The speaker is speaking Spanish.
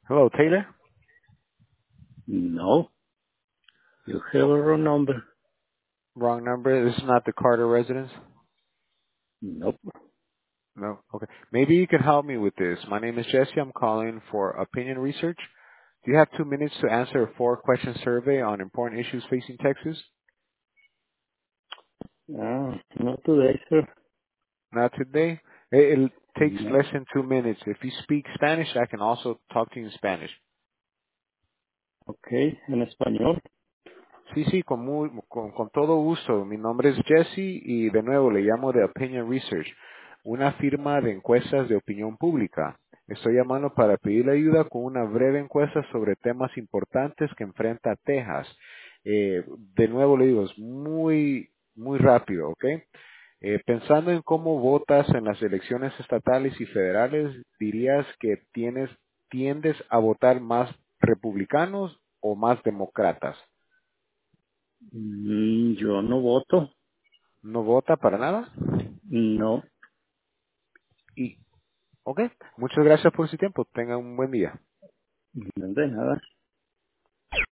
Hello, Taylor. No, you have a wrong number. Wrong number. This is not the Carter residence. Nope. No. Okay. Maybe you can help me with this. My name is Jesse. I'm calling for opinion research. Do you have 2 minutes to answer a 4-question survey on important issues facing Texas? Not today, sir. Not today. It takes No. less than 2 minutes. If you speak Spanish, I can also talk to you in Spanish. Ok, en español. Sí, sí, con todo gusto. Mi nombre es Jesse y de nuevo le llamo de Opinion Research, una firma de encuestas de opinión pública. Estoy llamando para pedirle ayuda con una breve encuesta sobre temas importantes que enfrenta Texas. De nuevo le digo, es muy rápido, ¿ok? Pensando en cómo votas en las elecciones estatales y federales, ¿dirías que tiendes a votar más republicanos o más demócratas? Yo no voto. No vota para nada. No, Y, ok, muchas gracias por su tiempo. Tenga un buen día. no de nada.